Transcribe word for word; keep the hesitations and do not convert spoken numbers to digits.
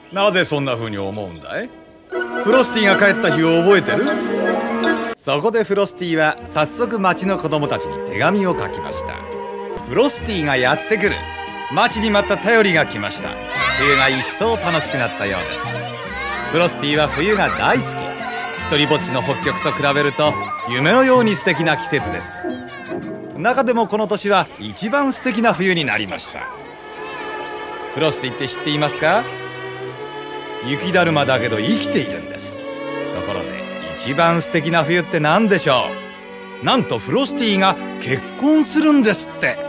なぜそんな風に思うんだい？フロスティが帰った日を覚えてる？そこでフロスティは早速町の子供たちに手紙を書きました。フロスティがやってくる。待ちに待った便りが来ました。冬が一層楽しくなったようです。フロスティは冬が大好き。一人ぼっちの北極と比べると夢のように素敵な季節です。中でもこの年は一番素敵な冬になりました。フロスティって知っていますか？雪だるまだけど生きているんです。ところで一番素敵な冬って何でしょう？なんとフロスティが結婚するんですって。